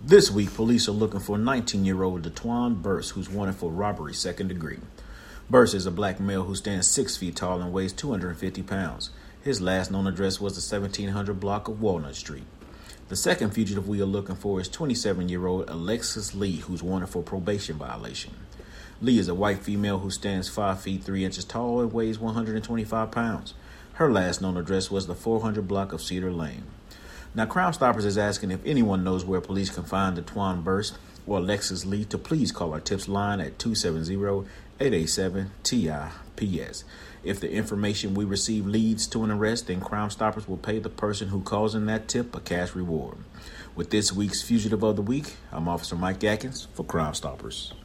This week, police are looking for 19-year-old Detwan Burse, who's wanted for robbery, second degree. Burse is a black male who stands 6 feet tall and weighs 250 pounds. His last known address was the 1700 block of Walnut Street. The second fugitive we are looking for is 27-year-old Alexis Lee, who's wanted for probation violation. Lee is a white female who stands 5 feet 3 inches tall and weighs 125 pounds. Her last known address was the 400 block of Cedar Lane. Now, Crime Stoppers is asking if anyone knows where police can find Detwan Burse or Alexis Lee to please call our tips line at 270-887-TIPS. If the information we receive leads to an arrest, then Crime Stoppers will pay the person who calls in that tip a cash reward. With this week's Fugitive of the Week, I'm Officer Mike Atkins for Crime Stoppers.